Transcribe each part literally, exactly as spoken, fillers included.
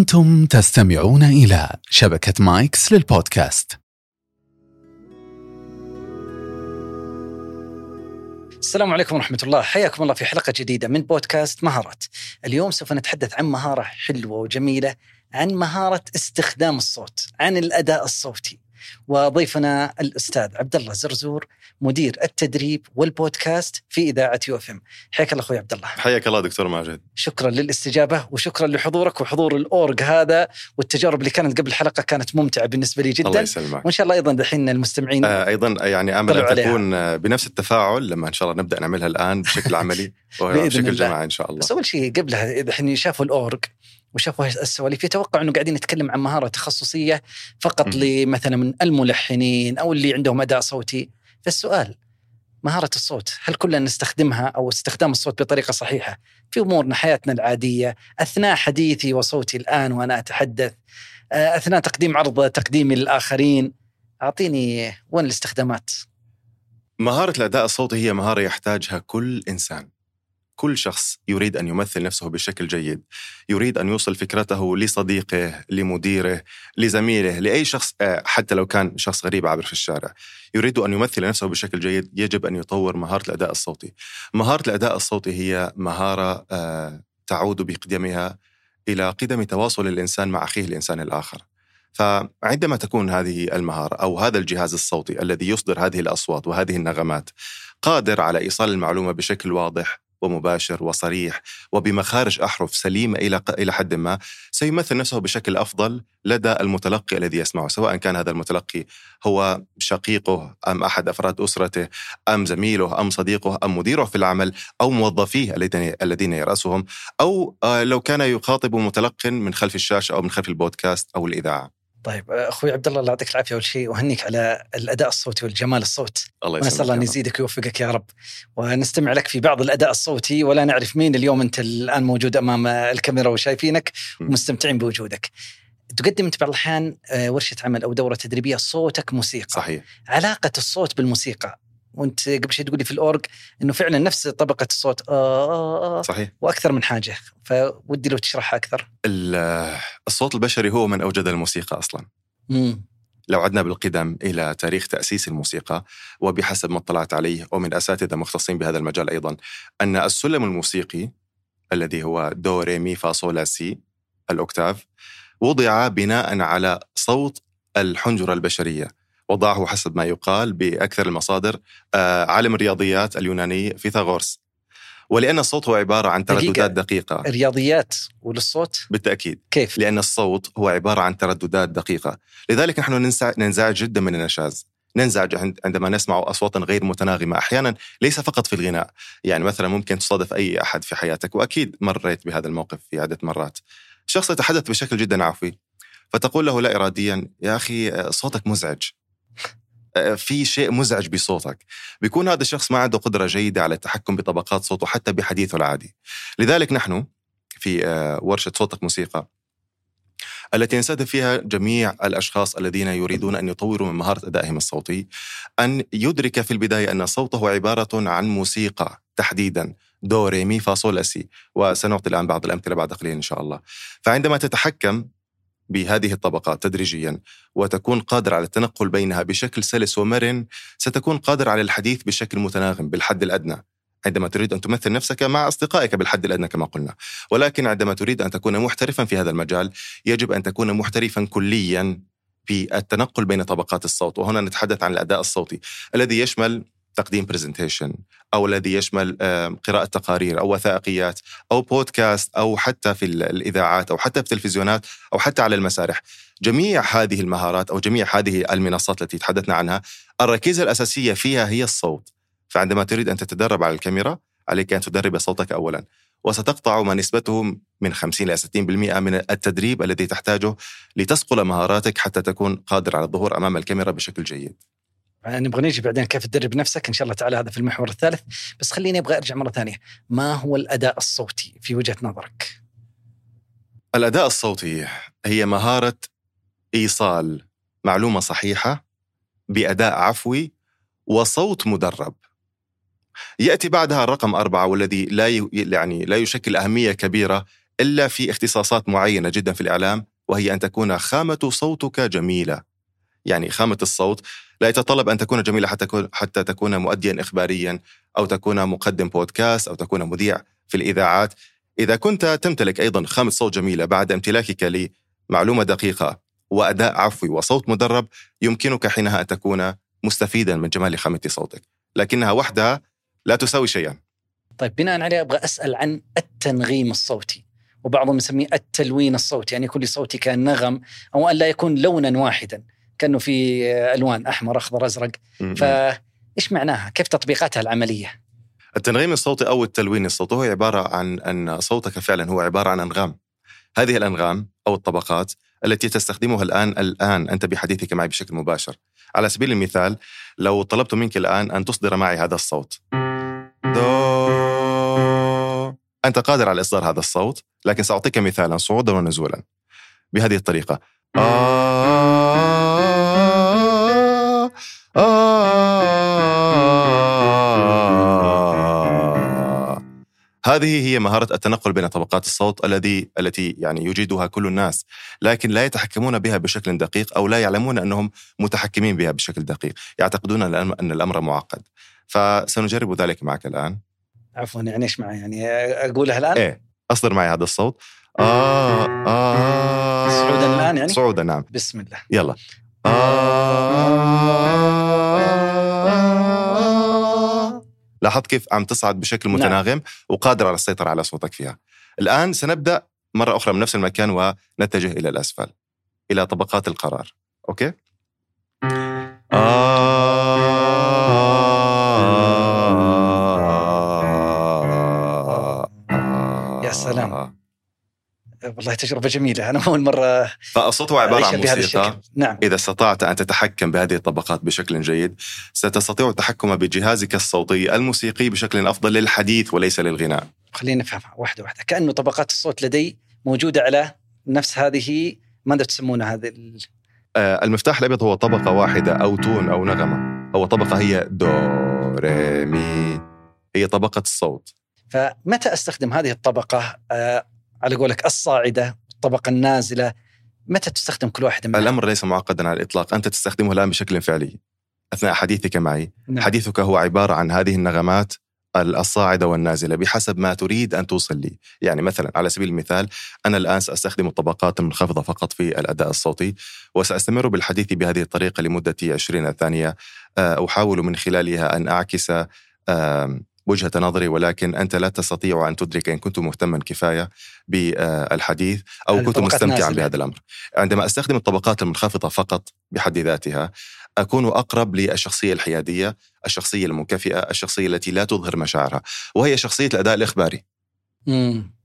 أنتم تستمعون إلى شبكة مايكس للبودكاست. السلام عليكم ورحمة الله، حياكم الله في حلقة جديدة من بودكاست مهارات. اليوم سوف نتحدث عن مهارة حلوة وجميلة، عن مهارة استخدام الصوت، عن الأداء الصوتي. وضيفنا الأستاذ عبد الله زرزور، مدير التدريب والبودكاست في إذاعة يو إف إم. حياك الله أخوي عبد الله. حياك الله دكتور ماجد. شكرا للاستجابة وشكرا لحضورك وحضور الأورج هذا، والتجارب اللي كانت قبل الحلقة كانت ممتعة بالنسبة لي جدا. الله يسلمك. وإن شاء الله أيضا دحين المستمعين آه أيضا يعني أمل أن تكون بنفس التفاعل لما إن شاء الله نبدأ نعملها الآن بشكل عملي وبشكل جماعي إن شاء الله. بس أول شيء قبلها دحين شافوا الأورج وشافوا السواليف، يتوقع أنه قاعدين نتكلم عن مهارة تخصصية فقط لمثلا من الملحنين أو اللي عندهم أداء صوتي. فالسؤال، مهارة الصوت هل كلنا نستخدمها أو استخدام الصوت بطريقة صحيحة في أمورنا حياتنا العادية، أثناء حديثي وصوتي الآن وأنا أتحدث، أثناء تقديم عرض تقديمي للآخرين؟ أعطيني وين الاستخدامات. مهارة الأداء الصوتي هي مهارة يحتاجها كل إنسان، كل شخص يريد أن يمثل نفسه بشكل جيد، يريد أن يوصل فكرته لصديقه، لمديره، لزميله، لأي شخص، حتى لو كان شخص غريب عابر في الشارع، يريد أن يمثل نفسه بشكل جيد، يجب أن يطور مهارة الأداء الصوتي. مهارة الأداء الصوتي هي مهارة تعود بقدمها إلى قدم تواصل الإنسان مع أخيه الإنسان الآخر. فعندما تكون هذه المهارة أو هذا الجهاز الصوتي الذي يصدر هذه الأصوات وهذه النغمات قادر على إيصال المعلومة بشكل واضح ومباشر وصريح وبمخارج أحرف سليمة إلى إلى حد ما، سيمثل نفسه بشكل أفضل لدى المتلقي الذي يسمعه، سواء كان هذا المتلقي هو شقيقه أم أحد أفراد أسرته أم زميله أم صديقه أم مديره في العمل أو موظفيه الذين يرأسهم، أو لو كان يخاطب متلق من خلف الشاشة أو من خلف البودكاست أو الإذاعة. طيب أخوي عبد الله، الله يعطيك العافية أول شيء، وهنيك على الأداء الصوتي والجمال الصوت. الله ونسأل الله أن يزيدك ويوفقك يا رب. ونستمع لك في بعض الأداء الصوتي ولا نعرف مين. اليوم أنت الآن موجود أمام الكاميرا وشايفينك ومستمتعين بوجودك. تقدم أنت بعض الأحيان ورشة عمل أو دورة تدريبية صوتك موسيقى. صحيح. علاقة الصوت بالموسيقى، وانت قبل شيء تقولي في الأورج إنه فعلا نفس طبقة الصوت آه صحيح. وأكثر من حاجة، فودي لو تشرحها أكثر. الصوت البشري هو من أوجد الموسيقى أصلا. مم. لو عدنا بالقدم إلى تاريخ تأسيس الموسيقى، وبحسب ما اطلعت عليه ومن أساتذة مختصين بهذا المجال أيضا، أن السلم الموسيقي الذي هو دو ري مي فا صول لا سي الأوكتاف وضع بناء على صوت الحنجرة البشرية. وضعه حسب ما يقال بأكثر المصادر عالم الرياضيات اليوناني فيثاغورس. ولأن الصوت هو عبارة عن ترددات دقيقة. الرياضيات وللصوت بالتأكيد. كيف؟ لأن الصوت هو عبارة عن ترددات دقيقة، لذلك نحن ننزعج جدا من النشاز، ننزعج عندما نسمع أصواتا غير متناغمة أحيانا، ليس فقط في الغناء. يعني مثلا ممكن تصادف أي أحد في حياتك، وأكيد مريت بهذا الموقف في عدة مرات، شخص يتحدث بشكل جدا عفوي فتقول له لا إراديا يا أخي صوتك مزعج، في شيء مزعج بصوتك. بيكون هذا الشخص ما عنده قدرة جيدة على التحكم بطبقات صوته حتى بحديثه العادي. لذلك نحن في ورشة صوتك موسيقى التي نستهدف فيها جميع الأشخاص الذين يريدون أن يطوروا من مهارة أدائهم الصوتي، أن يدرك في البداية أن صوته عبارة عن موسيقى، تحديدا دو ري مي فا صول لا سي، وسنعطي الآن بعض الأمثلة بعد قليل إن شاء الله. فعندما تتحكم بهذه الطبقات تدريجيا وتكون قادر على التنقل بينها بشكل سلس ومرن، ستكون قادر على الحديث بشكل متناغم بالحد الأدنى عندما تريد أن تمثل نفسك مع أصدقائك بالحد الأدنى كما قلنا. ولكن عندما تريد أن تكون محترفا في هذا المجال، يجب أن تكون محترفا كليا في التنقل بين طبقات الصوت. وهنا نتحدث عن الأداء الصوتي الذي يشمل تقديم برزنتيشن، أو الذي يشمل قراءة تقارير أو وثائقيات أو بودكاست، أو حتى في الإذاعات أو حتى في التلفزيونات أو حتى على المسارح. جميع هذه المهارات أو جميع هذه المنصات التي تحدثنا عنها، الركيزة الأساسية فيها هي الصوت. فعندما تريد أن تتدرب على الكاميرا، عليك أن تدرب صوتك أولا، وستقطع ما نسبته من خمسين إلى ستين بالمئة من التدريب الذي تحتاجه لتصقل مهاراتك حتى تكون قادر على الظهور أمام الكاميرا بشكل جيد. نبغى نيجي بعدين كيف تدرب نفسك إن شاء الله تعالى، هذا في المحور الثالث. بس خليني أبغى أرجع مرة ثانية، ما هو الأداء الصوتي في وجهة نظرك؟ الأداء الصوتي هي مهارة إيصال معلومة صحيحة بأداء عفوي وصوت مدرب. يأتي بعدها الرقم أربعة، والذي لا يعني لا يشكل أهمية كبيرة إلا في اختصاصات معينة جدا في الإعلام، وهي أن تكون خامة صوتك جميلة. يعني خامة الصوت لا يتطلب أن تكون جميلة حتى حتى تكون مؤديا إخباريا، أو تكون مقدم بودكاست، أو تكون مذيع في الإذاعات. إذا كنت تمتلك أيضا خامة صوت جميلة بعد امتلاكك لمعلومة دقيقة وأداء عفوي وصوت مدرب، يمكنك حينها أن تكون مستفيدا من جمال خامة صوتك، لكنها وحدها لا تساوي شيئا. طيب بناء عليه أبغى أسأل عن التنغيم الصوتي، وبعضهم يسميه التلوين الصوتي، يعني كل صوتي كان نغم، أو أن لا يكون لونا واحدا كأنه في ألوان أحمر أخضر أزرق. فإيش معناها؟ كيف تطبيقاتها العملية؟ التنغيم الصوتي أو التلوين الصوتي هو عبارة عن أن صوتك فعلا هو عبارة عن أنغام. هذه الأنغام أو الطبقات التي تستخدمها الآن الآن أنت بحديثك معي بشكل مباشر. على سبيل المثال، لو طلبت منك الآن أن تصدر معي هذا الصوت دو، أنت قادر على إصدار هذا الصوت، لكن سأعطيك مثالا صعودا ونزولا بهذه الطريقة. آه آه. هذه هي مهارة التنقل بين طبقات الصوت الذي التي يعني يجيدها كل الناس، لكن لا يتحكمون بها بشكل دقيق، أو لا يعلمون أنهم متحكمين بها بشكل دقيق، يعتقدون أن الأمر معقد. فسنجرب ذلك معك الآن. عفوا، يعني إيش معي؟ يعني أقولها الآن؟ إيه، أصدر معي هذا الصوت. آه آه صعودا الآن يعني؟ صعودا، نعم. بسم الله. يلا. آه. لاحظت كيف عم تصعد بشكل متناغم؟ نعم. وقادر على السيطرة على صوتك فيها. الآن سنبدأ مرة أخرى من نفس المكان ونتجه إلى الأسفل إلى طبقات القرار. أوكي؟ يا سلام، والله تجربة جميلة. أنا أول مرة. فالصوت هو عبارة عن موسيقى. نعم. إذا استطعت أن تتحكم بهذه الطبقات بشكل جيد، ستستطيع التحكم بجهازك الصوتي الموسيقي بشكل أفضل للحديث وليس للغناء. خلينا نفهمها واحدة واحدة. كأنه طبقات الصوت لدي موجودة على نفس هذه، ماذا تسمونها هذه؟ المفتاح الأبيض هو طبقة واحدة أو تون أو نغمة. هو طبقة هي دو ري مي، هي طبقة الصوت. فمتى أستخدم هذه الطبقة آه على قولك الصاعدة، الطبقة النازلة، متى تستخدم كل واحدة منها؟ الأمر ليس معقدا على الإطلاق، أنت تستخدمه الآن بشكل فعلي أثناء حديثك معي. نعم. حديثك هو عبارة عن هذه النغمات الصاعدة والنازلة بحسب ما تريد أن توصل لي. يعني مثلا على سبيل المثال، أنا الآن سأستخدم الطبقات المنخفضة فقط في الأداء الصوتي، وسأستمر بالحديث بهذه الطريقة لمدة عشرين ثانية، أحاول من خلالها أن أعكس وجهة نظري، ولكن أنت لا تستطيع أن تدرك إن كنت مهتما كفاية بالحديث أو كنت مستمتعا بهذا الأمر. عندما أستخدم الطبقات المنخفضة فقط بحد ذاتها، أكون أقرب للشخصية الحيادية، الشخصية المنكفئة، الشخصية التي لا تظهر مشاعرها، وهي شخصية الأداء الإخباري. مم.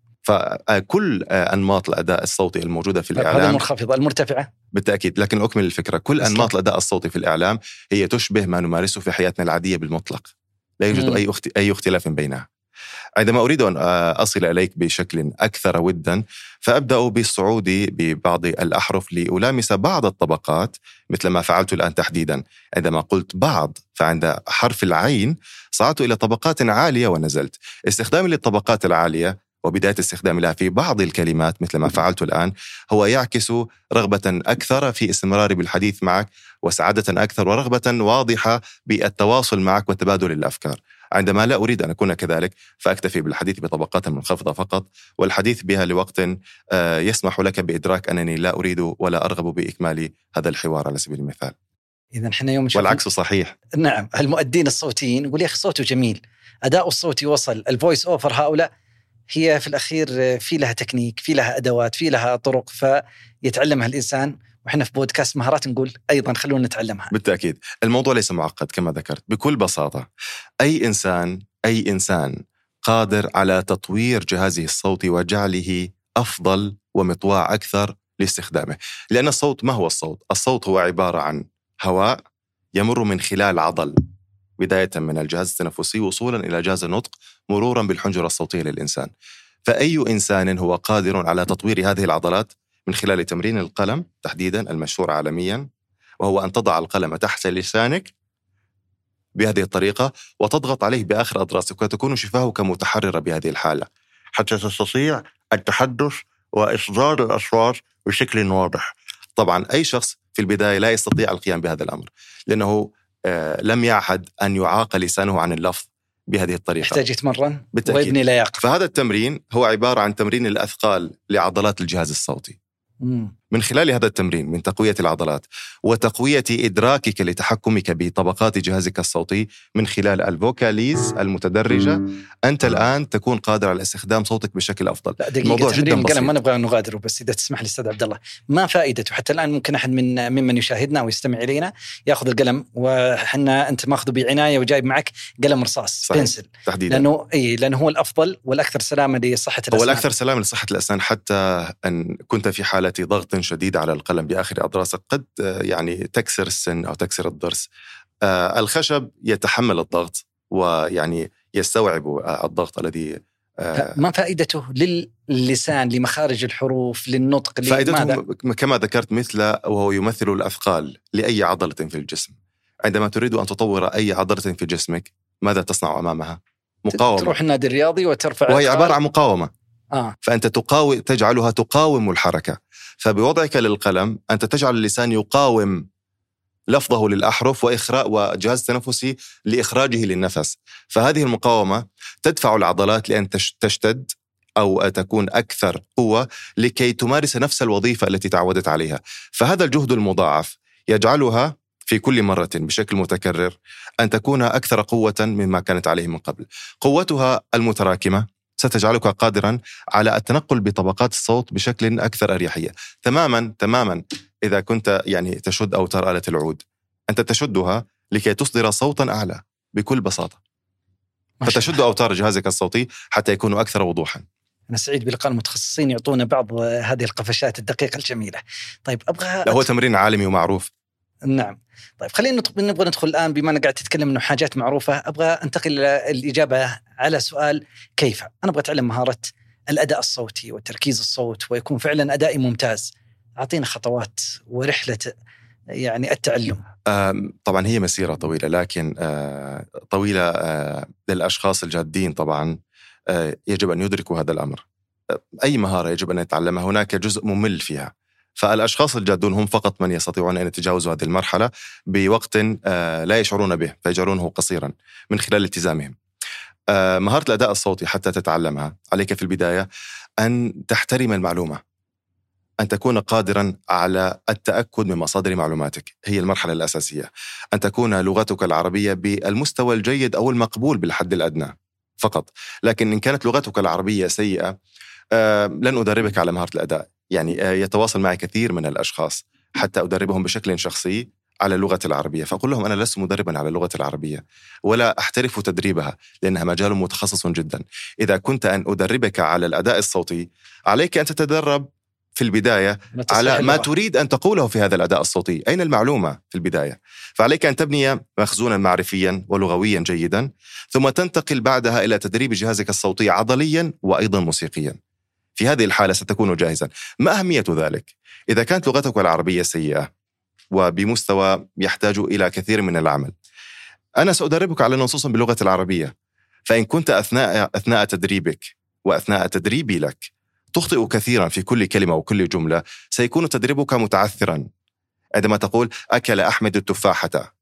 فكل أنماط الأداء الصوتي الموجودة في الإعلام، هذا المنخفضة المرتفعة بالتأكيد، لكن أكمل الفكرة. كل أسلام. أنماط الأداء الصوتي في الإعلام هي تشبه ما نمارسه في حياتنا العادية بالمطلق، لا يوجد مم. أي أي اختلاف بينها. عندما أريد أن أصل إليك بشكل أكثر ودا، فأبدأ بالصعود ببعض الأحرف لألامس بعض الطبقات، مثل ما فعلت الآن تحديدا. عندما قلت بعض، فعند حرف العين صعدت إلى طبقات عالية ونزلت. استخدامي للطبقات العالية وبداية استخدامي لها في بعض الكلمات مثل ما فعلت الآن هو يعكس رغبة أكثر في استمراري بالحديث معك، وسعادة أكثر ورغبة واضحة بالتواصل معك وتبادل الأفكار. عندما لا أريد أن أكون كذلك، فأكتفي بالحديث بطبقات منخفضة فقط، والحديث بها لوقت يسمح لك بإدراك أنني لا أريد ولا أرغب بإكمال هذا الحوار على سبيل المثال. إذا إحنا يوم والعكس صحيح. نعم، المؤدين الصوتيين يقول يا أخي صوته جميل، أداء الصوتي وصل، الفويس أوفر هؤلاء هي في الأخير في لها تكنيك، في لها أدوات، في لها طرق فيتعلمها الإنسان. وإحنا في بودكاست مهارات نقول أيضا خلونا نتعلمها. بالتأكيد الموضوع ليس معقد كما ذكرت. بكل بساطة أي إنسان أي إنسان قادر على تطوير جهازه الصوتي وجعله أفضل ومطواع أكثر لاستخدامه. لأن الصوت ما هو الصوت؟ الصوت هو عبارة عن هواء يمر من خلال عضل، بداية من الجهاز التنفسي وصولا إلى جهاز النطق مرورا بالحنجرة الصوتية للإنسان. فأي إنسان هو قادر على تطوير هذه العضلات من خلال تمرين القلم تحديدا المشهور عالميا، وهو أن تضع القلم تحت لسانك بهذه الطريقة وتضغط عليه بآخر أضراسك، وتكون شفاهك متحررة بهذه الحالة حتى تستطيع التحدث وإصدار الأصوات بشكل واضح. طبعا أي شخص في البداية لا يستطيع القيام بهذا الأمر، لأنه آه لم يعهد أن يعاق لسانه عن اللفظ بهذه الطريقة، يحتاج يتمرن بالتأكيد. ويبني لياقة. فهذا التمرين هو عبارة عن تمرين الأثقال لعضلات الجهاز الصوتي. مم. من خلال هذا التمرين من تقوية العضلات وتقوية إدراكك لتحكمك بطبقات جهازك الصوتي من خلال الفوكاليز المتدرجة، أنت الآن تكون قادر على استخدام صوتك بشكل أفضل. الموضوع جدا بسيط. ما نبغى نغادره، بس إذا تسمح لي أستاذ عبد الله، ما فائدته؟ حتى الآن ممكن أحد من ممن يشاهدنا ويستمع إلينا يأخذ القلم، وحنا أنت ماخذه بعناية وجايب معك قلم رصاص بنسل تحديدا، لأنه إيه لأنه هو الأفضل والأكثر سلامة لصحة الأسنان. هو الأكثر سلامة لصحة الأسنان، حتى أن كنت في حالة ضغط شديد على القلم بآخر أضراسك قد يعني تكسر السن أو تكسر الضرس. الخشب يتحمل الضغط ويعني يستوعب الضغط الذي ما فائدته للسان، لمخارج الحروف، للنطق؟ فائدته كما ذكرت مثل وهو يمثل الأثقال لأي عضلة في الجسم. عندما تريد أن تطور أي عضلة في جسمك ماذا تصنع أمامها؟ مقاومة. تروح النادي الرياضي وترفع، وهي عبارة عن مقاومة. آه. فأنت تقاوم، تجعلها تقاوم الحركة. فبوضعك للقلم أنت تجعل اللسان يقاوم لفظه للأحرف وإخراج وجهاز التنفسي لإخراجه للنفس. فهذه المقاومة تدفع العضلات لأن تشتد أو تكون أكثر قوة لكي تمارس نفس الوظيفة التي تعودت عليها. فهذا الجهد المضاعف يجعلها في كل مرة بشكل متكرر أن تكون أكثر قوة مما كانت عليه من قبل. قوتها المتراكمة ستجعلك قادرا على التنقل بطبقات الصوت بشكل أكثر أريحية. تماما تماما إذا كنت يعني تشد أوتار آلة العود، أنت تشدها لكي تصدر صوتا أعلى بكل بساطة، فتشد أوتار جهازك الصوتي حتى يكونوا أكثر وضوحا. أنا سعيد بلقاء المتخصصين يعطونا بعض هذه القفشات الدقيقة الجميلة. طيب أبغى هو تمرين عالمي ومعروف. نعم. طيب خلينا نبغى ندخل الآن، بما أنك قاعد تتكلم إنه حاجات معروفة، أبغى أنتقل إلى الإجابة على سؤال كيف. أنا أبغى أتعلم مهارة الأداء الصوتي وتركيز الصوت ويكون فعلا أدائي ممتاز. أعطينا خطوات ورحلة يعني التعلم. طبعا هي مسيرة طويلة، لكن طويلة للأشخاص الجادين. طبعا يجب أن يدركوا هذا الأمر. أي مهارة يجب أن يتعلمها هناك جزء ممل فيها، فالأشخاص الجادون هم فقط من يستطيعون أن يتجاوزوا هذه المرحلة بوقت لا يشعرون به فيجعلونه قصيرا من خلال التزامهم. مهارة الأداء الصوتي حتى تتعلمها عليك في البداية أن تحترم المعلومة، أن تكون قادرا على التأكد من مصادر معلوماتك، هي المرحلة الأساسية. أن تكون لغتك العربية بالمستوى الجيد أو المقبول بالحد الأدنى فقط. لكن إن كانت لغتك العربية سيئة لن أدربك على مهارة الأداء. يعني يتواصل معي كثير من الأشخاص حتى أدربهم بشكل شخصي على اللغة العربية، فأقول لهم أنا لست مدربا على اللغة العربية ولا أحترف تدريبها لأنها مجال متخصص جدا. إذا كنت أن أدربك على الأداء الصوتي عليك أن تتدرب في البداية على ما تريد أن تقوله في هذا الأداء الصوتي. أين المعلومة في البداية؟ فعليك أن تبني مخزونا معرفيا ولغويا جيدا، ثم تنتقل بعدها إلى تدريب جهازك الصوتي عضليا وأيضا موسيقيا. في هذه الحالة ستكون جاهزا. ما أهمية ذلك؟ إذا كانت لغتك العربية سيئة وبمستوى يحتاج إلى كثير من العمل، أنا سأدربك على نصوص باللغة العربية. فإن كنت أثناء أثناء تدريبك وأثناء تدريبي لك تخطئ كثيرا في كل كلمة وكل جملة، سيكون تدريبك متعثرا. عندما تقول أكل أحمد التفاحة،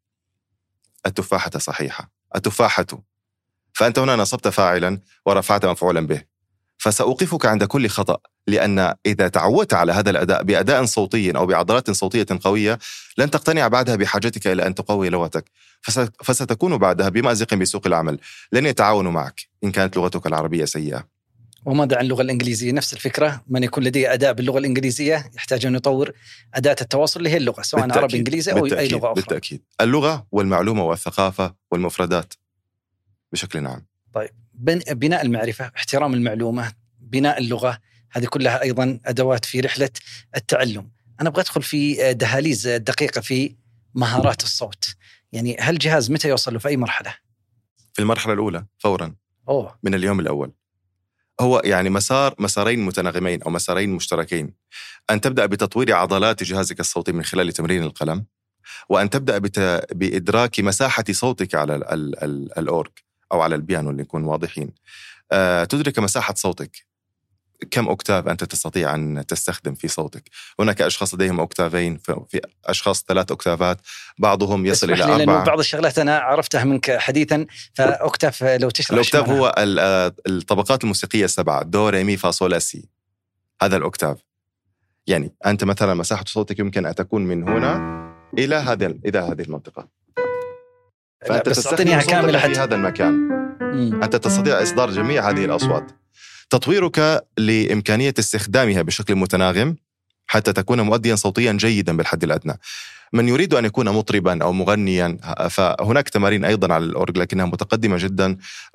التفاحة صحيحة، التفاحة، فأنت هنا نصبت فاعلا ورفعت مفعولا به. فسأوقفك عند كل خطأ، لأن إذا تعودت على هذا الأداء بأداء صوتي أو بعضلات صوتية قوية لن تقتنع بعدها بحاجتك إلى أن تقوي لغتك، فستكون بعدها بمأزق بسوق العمل، لن يتعاونوا معك إن كانت لغتك العربية سيئة. وماذا عن اللغة الإنجليزية؟ نفس الفكرة، من يكون لديه أداء باللغة الإنجليزية يحتاج أن يطور أداة التواصل اللي هي اللغة، سواء عربي إنجليزي أو أي لغة أخرى. بالتأكيد اللغة والمعلومة والثقافة والمفردات بشكل عام. طيب بناء المعرفة، احترام المعلومة، بناء اللغة، هذه كلها أيضا أدوات في رحلة التعلم. أنا أبغى أدخل في دهاليز دقيقة في مهارات الصوت. يعني هل الجهاز متى يوصل له في أي مرحلة؟ في المرحلة الأولى فورا. أوه. من اليوم الأول. هو يعني مسار مسارين متناغمين أو مسارين مشتركين. أن تبدأ بتطوير عضلات جهازك الصوتي من خلال تمرين القلم، وأن تبدأ بت... بإدراك مساحة صوتك على ال... ال... ال... الأورج أو على البيانو اللي نكون واضحين. أه... تدرك مساحة صوتك. كم أكتاف أنت تستطيع أن تستخدم في صوتك. هناك أشخاص لديهم أكتافين، في أشخاص ثلاث أكتافات، بعضهم يصل إلى أربعة. بعض الشغلات أنا عرفتها منك حديثا، فأكتاف لو تشرح. الأكتاف هو الطبقات الموسيقية السبعة، دو ري مي فا صول لا سي، هذا الأكتاف. يعني أنت مثلا مساحة صوتك يمكن أن تكون من هنا إلى هذه إلى هذه المنطقة، فأنت تستخدم صوتك في هذا المكان. مم. أنت تستطيع إصدار جميع هذه الأصوات. تطويرك لإمكانية استخدامها بشكل متناغم حتى تكون مؤديا صوتيا جيدا بالحد الأدنى. من يريد أن يكون مطربا أو مغنيا فهناك تمارين أيضا على الأورج لكنها متقدمة جدا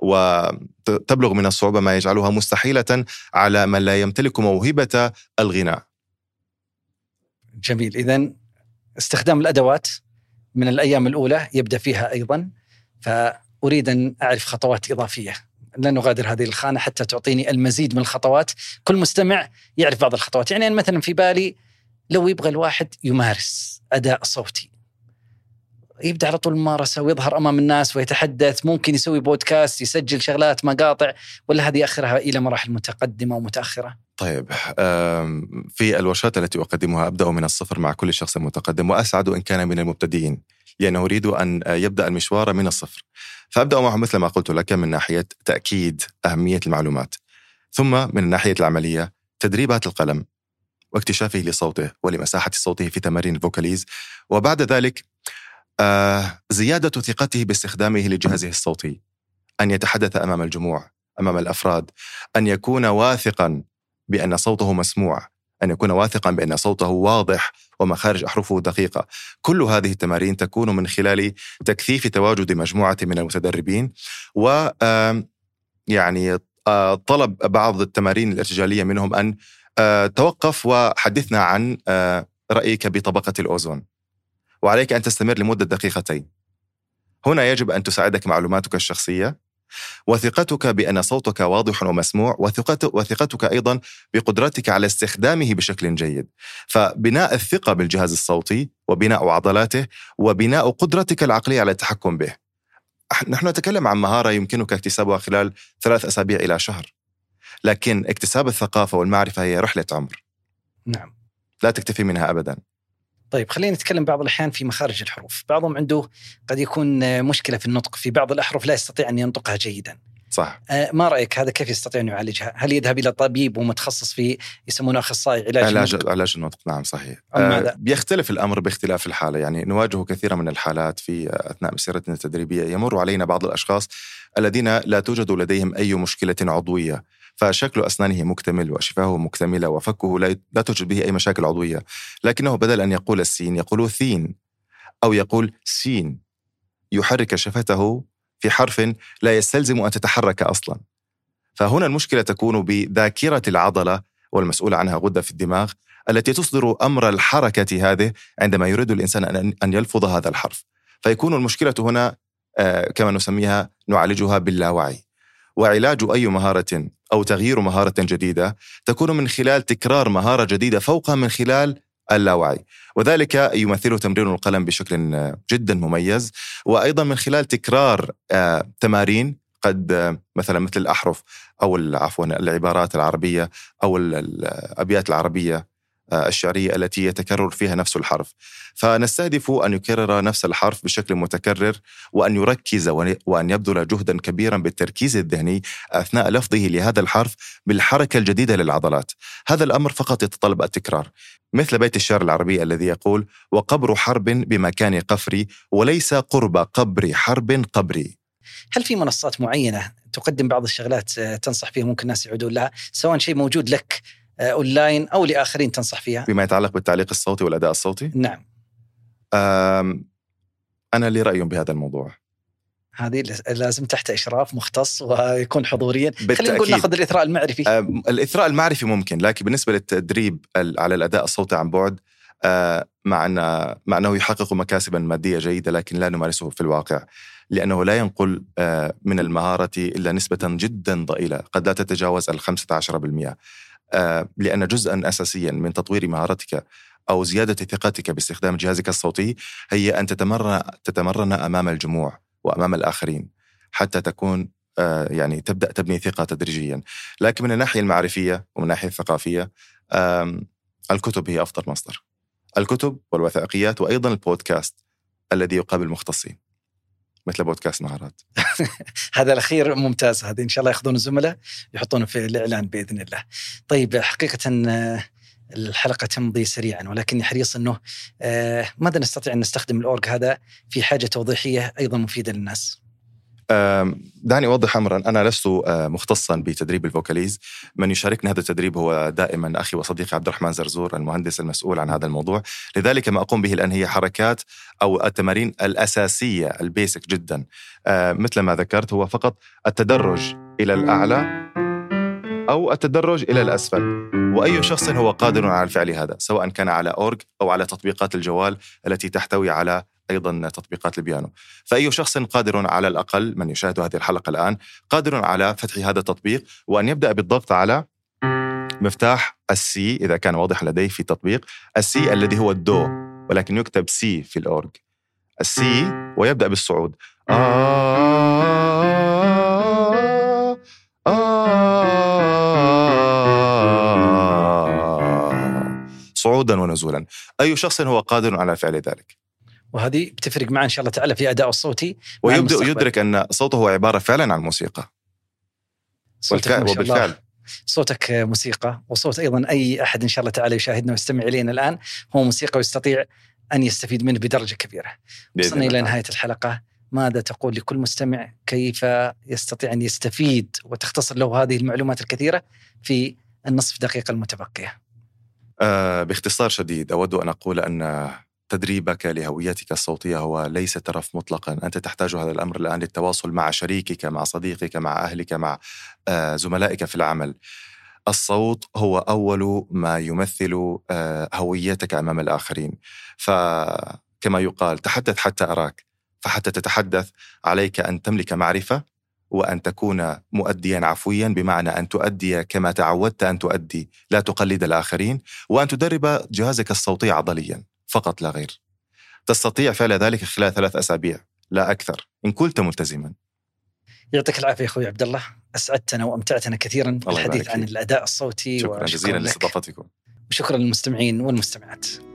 وتبلغ من الصعوبة ما يجعلها مستحيلة على من لا يمتلك موهبة الغناء. جميل. إذن استخدام الأدوات من الأيام الأولى يبدأ فيها أيضا، فأريد أن أعرف خطوات إضافية، لا نغادر هذه الخانة حتى تعطيني المزيد من الخطوات. كل مستمع يعرف بعض الخطوات. يعني أنا مثلا في بالي لو يبغى الواحد يمارس أداء صوتي، يبدأ على طول ممارسة ويظهر أمام الناس ويتحدث، ممكن يسوي بودكاست، يسجل شغلات مقاطع، ولا هذه آخرها إلى مراحل متقدمة ومتأخرة؟ طيب، في الورشات التي أقدمها أبدأ من الصفر مع كل شخص متقدم، وأسعد إن كان من المبتدئين لأنه أريد أن يبدأ المشوار من الصفر. فأبدأ معه مثل ما قلت لك من ناحية تأكيد أهمية المعلومات، ثم من الناحية العملية تدريبات القلم واكتشافه لصوته ولمساحة صوته في تمارين الفوكاليز، وبعد ذلك آه زيادة ثقته باستخدامه لجهازه الصوتي، أن يتحدث أمام الجموع، أمام الأفراد، أن يكون واثقا بأن صوته مسموع، أن يكون واثقا بأن صوته واضح ومخارج أحرفه دقيقة. كل هذه التمارين تكون من خلال تكثيف تواجد مجموعة من المتدربين، و يعني طلب بعض التمارين الارتجالية منهم أن توقف وحدثنا عن رأيك بطبقة الأوزون، وعليك أن تستمر لمدة دقيقتين. هنا يجب أن تساعدك معلوماتك الشخصية وثقتك بأن صوتك واضح ومسموع، وثقتك أيضا بقدرتك على استخدامه بشكل جيد. فبناء الثقة بالجهاز الصوتي وبناء عضلاته وبناء قدرتك العقلية على التحكم به. نحن نتكلم عن مهارة يمكنك اكتسابها خلال ثلاث أسابيع إلى شهر، لكن اكتساب الثقافة والمعرفة هي رحلة عمر. نعم، لا تكتفي منها أبدا. طيب خلينا نتكلم بعض الأحيان في مخارج الحروف. بعضهم عنده قد يكون مشكلة في النطق، في بعض الأحرف لا يستطيع أن ينطقها جيدا. صح. آه ما رأيك هذا كيف يستطيع أن يعالجها؟ هل يذهب إلى طبيب ومتخصص في يسمونه أخصائي علاج علاج النطق؟ علاج النطق نعم صحيح. آه بيختلف الأمر باختلاف الحالة. يعني نواجه كثيرا من الحالات في أثناء مسيرتنا التدريبية، يمر علينا بعض الأشخاص الذين لا توجد لديهم أي مشكلة عضوية، فشكل أسنانه مكتمل وشفاهه مكتملة وفكه لا توجد به أي مشاكل عضوية، لكنه بدل أن يقول السين يقول ثين أو يقول سين، يحرك شفته في حرف لا يستلزم أن تتحرك أصلا. فهنا المشكلة تكون بذاكرة العضلة والمسؤول عنها غدة في الدماغ التي تصدر أمر الحركة هذه عندما يريد الإنسان أن يلفظ هذا الحرف. فيكون المشكلة هنا آه كما نسميها نعالجها باللاوعي. وعلاج أي مهارة أو تغيير مهارة جديدة تكون من خلال تكرار مهارة جديدة فوق من خلال اللاوعي، وذلك يمثله تمرين القلم بشكل جدا مميز، وأيضا من خلال تكرار آه تمارين قد آه مثلا مثل الأحرف أو عفوا العبارات العربية أو الأبيات العربية الشعرية التي يتكرر فيها نفس الحرف. فنستهدف أن يكرر نفس الحرف بشكل متكرر، وأن يركز وأن يبذل جهدا كبيرا بالتركيز الذهني أثناء لفظه لهذا الحرف بالحركة الجديدة للعضلات. هذا الأمر فقط يتطلب التكرار، مثل بيت الشعر العربي الذي يقول: وقبر حرب بمكان قفري وليس قرب قبر حرب قبري. هل في منصات معينة تقدم بعض الشغلات تنصح فيها ممكن الناس يعودون لها، سواء شيء موجود لك أونلاين أو لآخرين تنصح فيها بما يتعلق بالتعليق الصوتي والأداء الصوتي؟ نعم. أنا لي رأي بهذا الموضوع. هذه لازم تحت إشراف مختص ويكون حضوريا. خلينا نقول نأخذ الإثراء المعرفي. الإثراء المعرفي ممكن، لكن بالنسبة للتدريب على الأداء الصوتي عن بعد مع أنه, مع أنه يحقق مكاسبا مادية جيدة، لكن لا نمارسه في الواقع، لأنه لا ينقل من المهارة إلا نسبة جدا ضئيلة قد لا تتجاوز الخمسة عشر بالمئة، لأن جزءا أساسيا من تطوير مهارتك أو زيادة ثقتك باستخدام جهازك الصوتي هي أن تتمرن تتمرن أمام الجموع وأمام الآخرين حتى تكون يعني تبدأ تبني ثقة تدريجيا. لكن من الناحية المعرفية ومن الناحية الثقافية الكتب هي أفضل مصدر، الكتب والوثائقيات، وأيضا البودكاست الذي يقابل مختصين مثل بودكاست مهارات. هذا الأخير ممتاز، هذا إن شاء الله يأخذون الزملاء يحطونه في الإعلان بإذن الله. طيب حقيقة الحلقة تمضي سريعا، ولكني حريص أنه ماذا نستطيع أن نستخدم الأورج هذا في حاجة توضيحية أيضا مفيدة للناس. دعني أوضح أمرا، أنا لست مختصا بتدريب الفوكاليز، من يشاركني هذا التدريب هو دائما أخي وصديقي عبد الرحمن زرزور المهندس المسؤول عن هذا الموضوع. لذلك ما أقوم به الآن هي حركات أو التمارين الأساسية البيسك جدا، مثل ما ذكرت هو فقط التدرج إلى الأعلى أو التدرج إلى الأسفل، وأي شخص هو قادر على الفعل هذا سواء كان على أورج أو على تطبيقات الجوال التي تحتوي على أيضا تطبيقات البيانو. فأي شخص قادر على الأقل من يشاهد هذه الحلقة الآن قادر على فتح هذا التطبيق وأن يبدأ بالضغط على مفتاح السي إذا كان واضح لديه في تطبيق السي الذي هو الدو، ولكن يكتب سي في الأورج السي، ويبدأ بالصعود آه آه صعودا ونزولا. أي شخص هو قادر على فعل ذلك، وهذه بتفرق معه إن شاء الله تعالى في أداء الصوتي، ويبدأ يدرك أن صوته هو عبارة فعلا عن موسيقى. وبالفعل صوتك موسيقى، وصوت أيضا أي أحد إن شاء الله تعالى يشاهدنا ويستمع إلينا الآن هو موسيقى ويستطيع أن يستفيد منه بدرجة كبيرة. وصلنا إلى نهاية الحلقة، ماذا تقول لكل مستمع كيف يستطيع أن يستفيد وتختصر له هذه المعلومات الكثيرة في النصف دقيقة المتبقية؟ آه باختصار شديد أود أن أقول أن تدريبك لهويتك الصوتية هو ليس ترف مطلقا، أنت تحتاج هذا الأمر الآن للتواصل مع شريكك، مع صديقك، مع أهلك، مع آه زملائك في العمل. الصوت هو أول ما يمثل آه هويتك أمام الآخرين، فكما يقال تحدث حتى أراك، فحتى تتحدث عليك أن تملك معرفة وأن تكون مؤديا عفويا، بمعنى أن تؤدي كما تعودت أن تؤدي، لا تقلد الآخرين، وأن تدرب جهازك الصوتي عضليا فقط لا غير. تستطيع فعل ذلك خلال ثلاث أسابيع لا أكثر إن كنت ملتزما. يعطيك العافية أخوي عبد الله، أسعدتنا وأمتعتنا كثيرا بالحديث عن الأداء الصوتي. شكرا جزيلا لاستضافتكم، وشكرا للمستمعين والمستمعات.